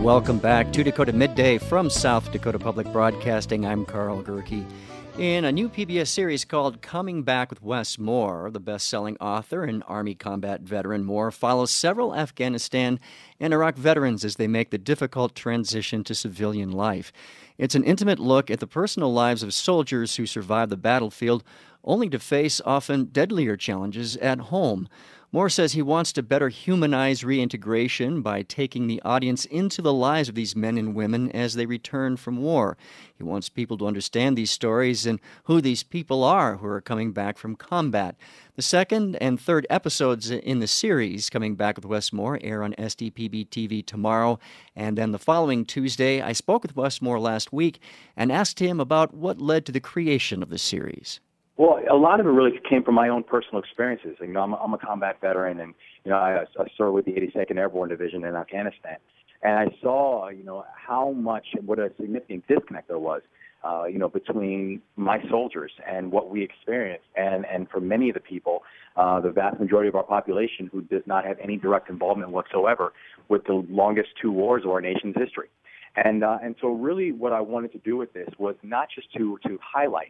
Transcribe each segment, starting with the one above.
Welcome back to Dakota Midday from South Dakota Public Broadcasting. I'm Carl Gerke. In a new PBS series called Coming Back with Wes Moore, the best-selling author and Army combat veteran Moore follows several Afghanistan and Iraq veterans as they make the difficult transition to civilian life. It's an intimate look at the personal lives of soldiers who survive the battlefield only to face often deadlier challenges at home. Moore says he wants to better humanize reintegration by taking the audience into the lives of these men and women as they return from war. He wants people to understand these stories and who these people are who are coming back from combat. The second and third episodes in the series, Coming Back with Wes Moore, air on SDPB TV tomorrow. And then the following Tuesday, I spoke with Wes Moore last week and asked him about what led to the creation of the series. Well, a lot of it really came from my own personal experiences. You know, I'm a combat veteran, and I served with the 82nd Airborne Division in Afghanistan, and I saw how much, what a significant disconnect there was, between my soldiers and what we experienced, and for many of the people, the vast majority of our population who does not have any direct involvement whatsoever with the longest two wars of our nation's history, and so really what I wanted to do with this was not just to highlight.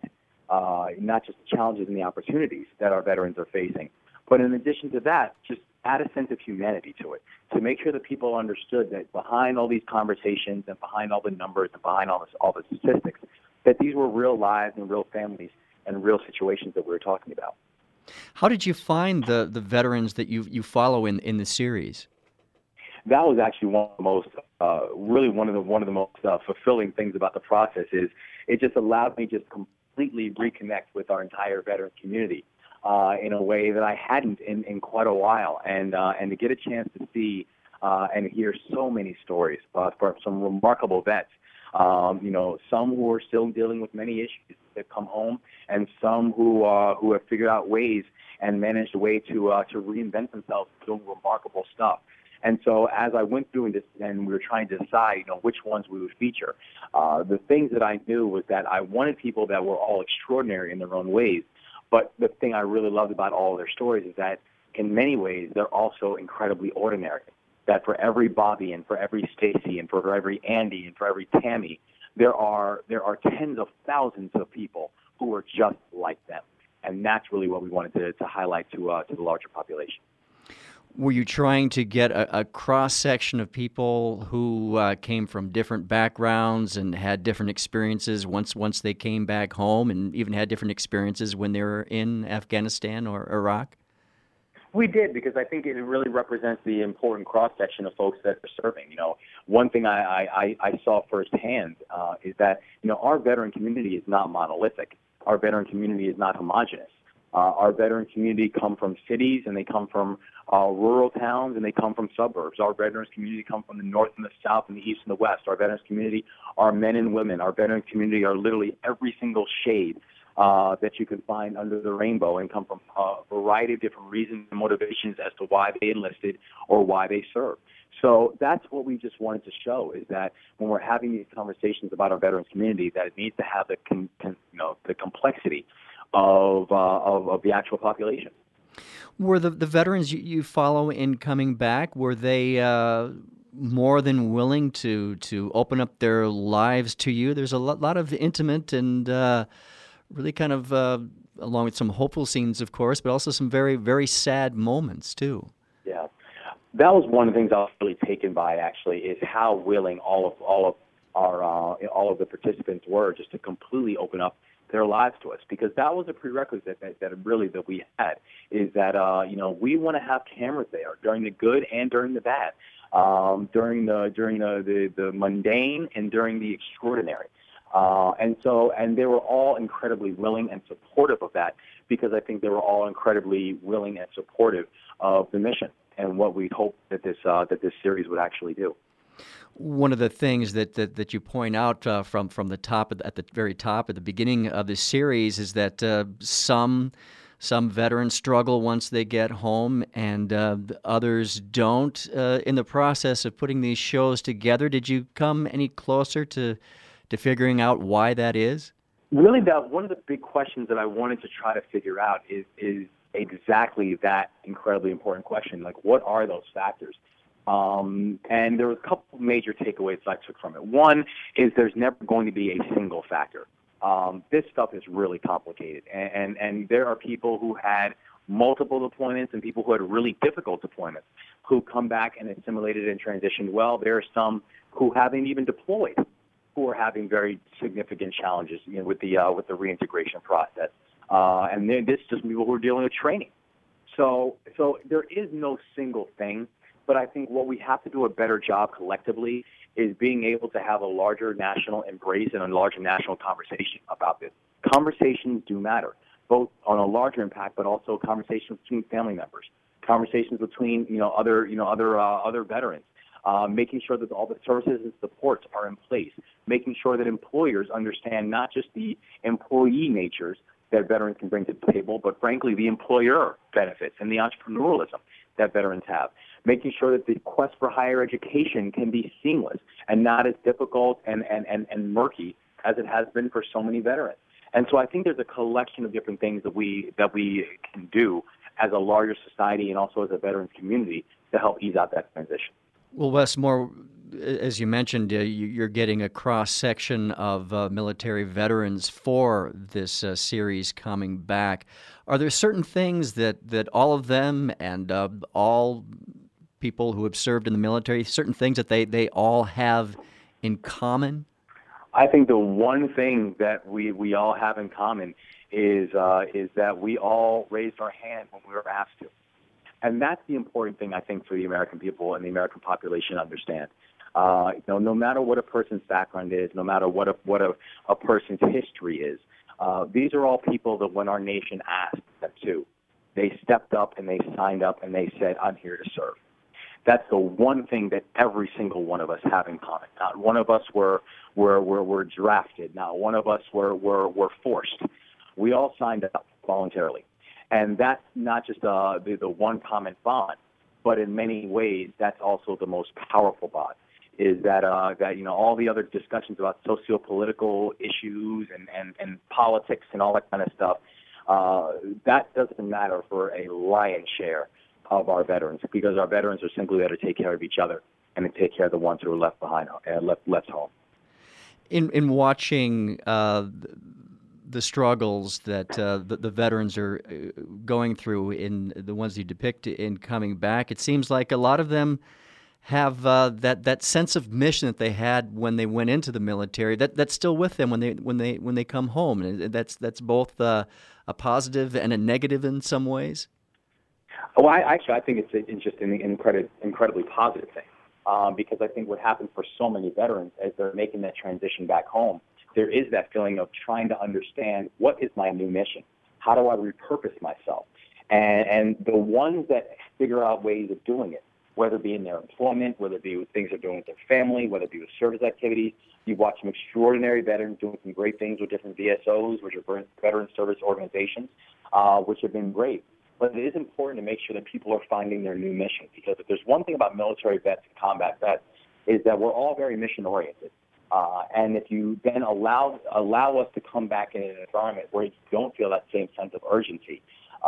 Not just the challenges and the opportunities that our veterans are facing, but in addition to that, just add a sense of humanity to it, to make sure that people understood that behind all these conversations and behind all the numbers and behind all the statistics, that these were real lives and real families and real situations that we were talking about. How did you find the veterans that you follow in the series? That was actually one of the most, really one of the most fulfilling things about the process is it just allowed me just completely reconnect with our entire veteran community in a way that I hadn't in quite a while, and to get a chance to see and hear so many stories from some remarkable vets. Some who are still dealing with many issues that come home, and some who have figured out ways and managed a way to reinvent themselves, doing remarkable stuff. And so as I went through this and we were trying to decide, which ones we would feature, the things that I knew was that I wanted people that were all extraordinary in their own ways. But the thing I really loved about all of their stories is that in many ways they're also incredibly ordinary. That for every Bobby and for every Stacy and for every Andy and for every Tammy, there are tens of thousands of people who are just like them. And that's really what we wanted to highlight to the larger population. Were you trying to get a cross-section of people who came from different backgrounds and had different experiences once they came back home, and even had different experiences when they were in Afghanistan or Iraq? We did, because I think it really represents the important cross-section of folks that are serving. One thing I saw firsthand is that, our veteran community is not monolithic. Our veteran community is not homogenous. Our veteran community come from cities, and they come from rural towns, and they come from suburbs. Our veterans community come from the north and the south and the east and the west. Our veterans community are men and women. Our veteran community are literally every single shade that you can find under the rainbow, and come from a variety of different reasons and motivations as to why they enlisted or why they served. So that's what we just wanted to show, is that when we're having these conversations about our veterans community, that it needs to have the complexity of the actual population. Were the veterans you follow in coming back, were they more than willing to open up their lives to you? There's a lot of intimate and really kind of, along with some hopeful scenes, of course, but also some very, very sad moments, too. Yeah. That was one of the things I was really taken by, actually, is how willing all of the participants were just to completely open up their lives to us, because that was a prerequisite that we had, is that we want to have cameras there during the good and during the bad, during the mundane and during the extraordinary, and they were all incredibly willing and supportive of that, because I think they were all incredibly willing and supportive of the mission and what we hoped that this series would actually do. One of the things that you point out from the top at the very top at the beginning of the series is that some veterans struggle once they get home, and others don't. In the process of putting these shows together, did you come any closer to figuring out why that is? Really, that one of the big questions that I wanted to try to figure out is exactly that incredibly important question. Like, what are those factors? And there were a couple of major takeaways that I took from it. One is there's never going to be a single factor. This stuff is really complicated, and there are people who had multiple deployments and people who had really difficult deployments who come back and assimilated and transitioned well. There are some who haven't even deployed who are having very significant challenges, with the reintegration process. And this is just people who are dealing with training. So there is no single thing, but I think what we have to do a better job collectively is being able to have a larger national embrace and a larger national conversation about this. Conversations do matter, both on a larger impact, but also conversations between family members, conversations between other veterans, making sure that all the services and supports are in place, making sure that employers understand not just the employee natures that veterans can bring to the table, but frankly the employer benefits and the entrepreneurialism that veterans have, making sure that the quest for higher education can be seamless and not as difficult and murky as it has been for so many veterans. And so I think there's a collection of different things that we can do as a larger society and also as a veterans community to help ease out that transition. Well, Wes Moore, as you mentioned, you're getting a cross-section of military veterans for this series Coming Back. Are there certain things that all of them and all people who have served in the military, certain things that they all have in common? I think the one thing that we all have in common is that we all raised our hand when we were asked to. And that's the important thing, I think, for the American people and the American population to understand. No matter what a person's background is, no matter what a person's history is, these are all people that when our nation asked them to, they stepped up and they signed up and they said, I'm here to serve. That's the one thing that every single one of us have in common. Not one of us were drafted. Not one of us were forced. We all signed up voluntarily. And that's not just the one common bond, but in many ways, that's also the most powerful bond, is that all the other discussions about socio-political issues and politics and all that kind of stuff, that doesn't matter for a lion's share of our veterans, because our veterans are simply there to take care of each other and to take care of the ones who are left behind, left home. In watching the struggles that the veterans are going through in the ones you depict in Coming Back, it seems like a lot of them have that sense of mission that they had when they went into the military. That's still with them when they come home. And that's both a positive and a negative in some ways. Well, I think it's just an incredibly positive thing, because I think what happens for so many veterans as they're making that transition back home, there is that feeling of trying to understand, what is my new mission? How do I repurpose myself? And the ones that figure out ways of doing it, whether it be in their employment, whether it be with things they're doing with their family, whether it be with service activities, you watch some extraordinary veterans doing some great things with different VSOs, which are veteran service organizations, which have been great. But it is important to make sure that people are finding their new mission, because if there's one thing about military vets and combat vets, is that we're all very mission-oriented. And if you then allow us to come back in an environment where you don't feel that same sense of urgency,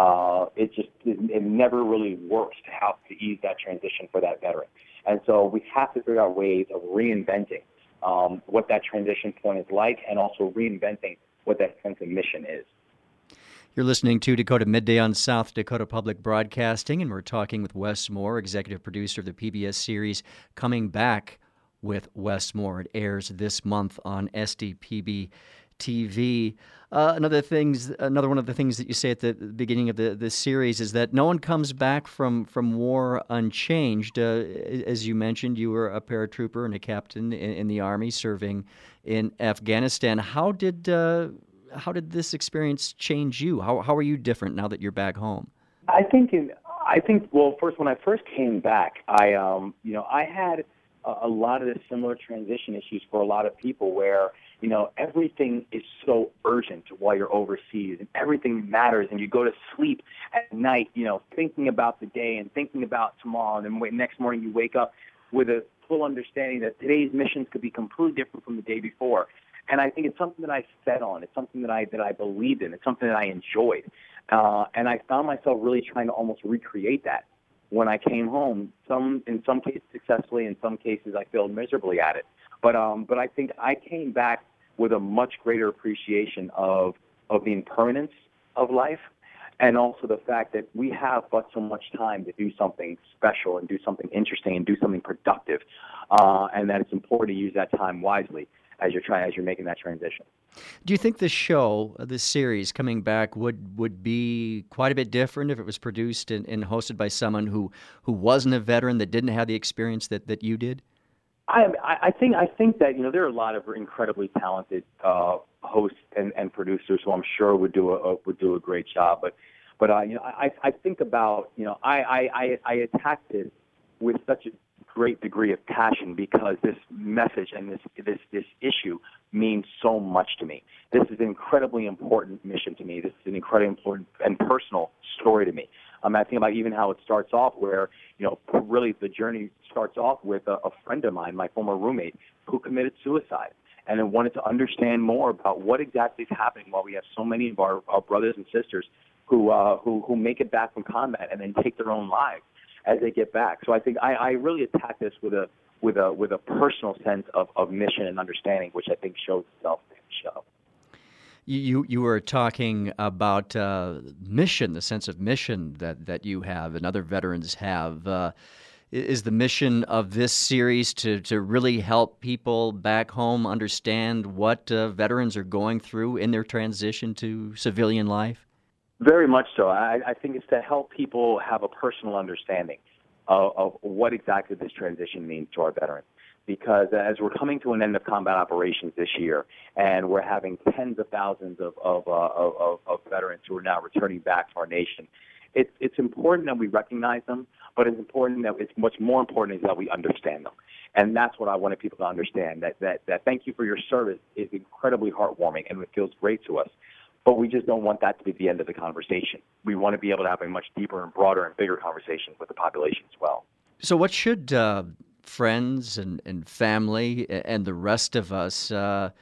it never really works to help to ease that transition for that veteran. And so we have to figure out ways of reinventing what that transition point is like, and also reinventing what that sense of mission is. You're listening to Dakota Midday on South Dakota Public Broadcasting, and we're talking with Wes Moore, executive producer of the PBS series Coming Back with Wes Moore. It airs this month on SDPB TV. Another one of the things that you say at the beginning of the series is that no one comes back from war unchanged. As you mentioned, you were a paratrooper and a captain in the Army serving in Afghanistan. How did this experience change you? How are you different now that you're back home? I think well, first, when I first came back, I had a lot of the similar transition issues for a lot of people, where everything is so urgent while you're overseas, and everything matters, and you go to sleep at night, thinking about the day and thinking about tomorrow, and then next morning you wake up with a full understanding that today's missions could be completely different from the day before. And I think it's something that I fed on. It's something that I believed in. It's something that I enjoyed. And I found myself really trying to almost recreate that when I came home. In some cases successfully, in some cases I failed miserably at it. But I think I came back with a much greater appreciation of the impermanence of life, and also the fact that we have but so much time to do something special and do something interesting and do something productive, and that it's important to use that time wisely as you're making that transition. Do you think this show, this series coming back, would be quite a bit different if it was produced and hosted by someone who wasn't a veteran, that didn't have the experience that you did? I think that there are a lot of incredibly talented hosts and producers who I'm sure would do a great job. But I think about I attacked it with such a great degree of passion because this message and this issue means so much to me. This is an incredibly important mission to me. This is an incredibly important and personal story to me. I think about even how it starts off where, really the journey starts off with a friend of mine, my former roommate, who committed suicide and then wanted to understand more about what exactly is happening while we have so many of our brothers and sisters who make it back from combat and then take their own lives as they get back. So I think I really attack this with a personal sense of mission and understanding, which I think shows itself in the show. You were talking about mission, the sense of mission that you have and other veterans have. Is the mission of this series to really help people back home understand what veterans are going through in their transition to civilian life? Very much so. I think it's to help people have a personal understanding of what exactly this transition means to our veterans. Because as we're coming to an end of combat operations this year, and we're having tens of thousands of veterans who are now returning back to our nation, it's important that we recognize them, but it's much more important is that we understand them. And that's what I wanted people to understand, that thank you for your service is incredibly heartwarming, and it feels great to us. But we just don't want that to be the end of the conversation. We want to be able to have a much deeper and broader and bigger conversation with the population as well. So what should friends and family and the rest of us,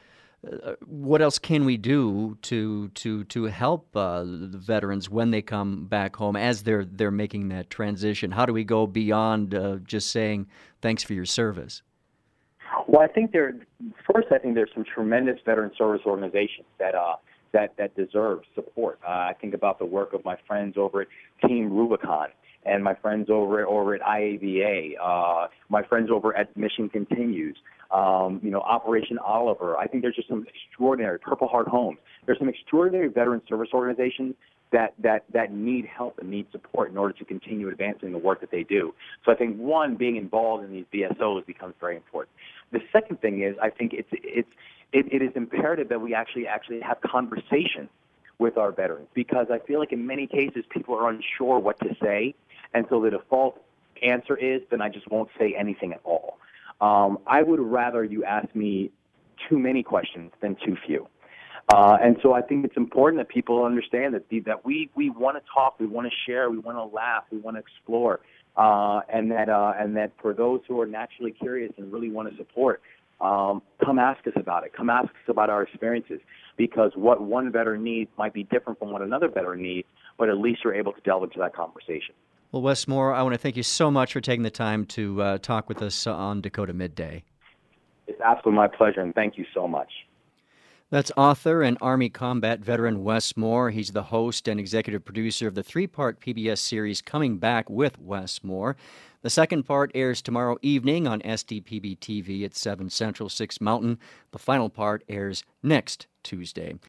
what else can we do to help the veterans when they come back home as they're making that transition? How do we go beyond just saying thanks for your service? Well, I think there's some tremendous veteran service organizations that deserve support. I think about the work of my friends over at Team Rubicon and my friends over at IAVA, my friends over at Mission Continues, Operation Oliver. I think there's just some extraordinary Purple Heart Homes. There's some extraordinary veteran service organizations that need help and need support in order to continue advancing the work that they do. So I think, one, being involved in these VSOs becomes very important. The second thing is I think it is imperative that we actually have conversations with our veterans, because I feel like in many cases people are unsure what to say, and so the default answer is, then I just won't say anything at all. I would rather you ask me too many questions than too few. And so I think it's important that people understand that we want to talk, we want to share, we want to laugh, we want to explore, and that for those who are naturally curious and really want to support, come ask us about it. Come ask us about our experiences, because what one veteran needs might be different from what another veteran needs, but at least you're able to delve into that conversation. Well, Wes Moore, I want to thank you so much for taking the time to talk with us on Dakota Midday. It's absolutely my pleasure, and thank you so much. That's author and Army combat veteran Wes Moore. He's the host and executive producer of the three-part PBS series Coming Back with Wes Moore. The second part airs tomorrow evening on SDPB TV at 7 Central, 6 Mountain. The final part airs next Tuesday.